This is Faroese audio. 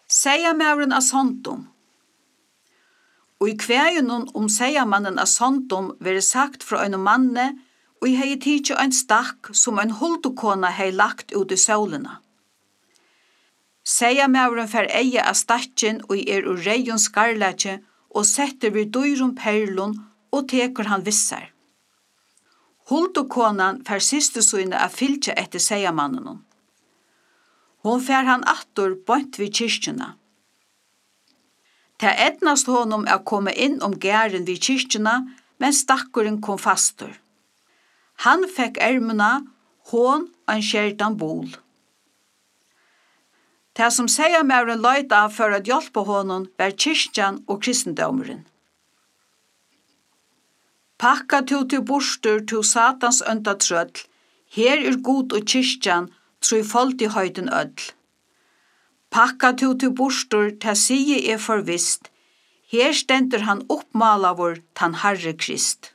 Seiamauren av Sondom. Og i kvæjunnen seiamannen av Sondom vere sagt fra en manne, og jeg hei tidsi ein stakk som en huldukona hei lagt ut i solina. Seiamauren fer eie av stakkin og ur reion skarlatje og setter vid dyrum perlun og tekur han vissar. Huldukonan fer systersøyne av fylgja etter seiamannen. Hon fer han attor bønt vid kyrkjuna. Ta etnast honom å komme inn gæren vid kyrkjuna, men stakkuren kom fastur. Han fekk ermuna, hon og en skjertan bol. Ta som seiamauren løyta for å hjelpe honom var kyrkjan og kristendomeren. Pakka til bostur til satans ønda trøll, her god og kyrkjan, trøyfoldighøyden ødl. Pakka til bostur til sige forvist, her stendur han oppmalavur tann Herre Krist.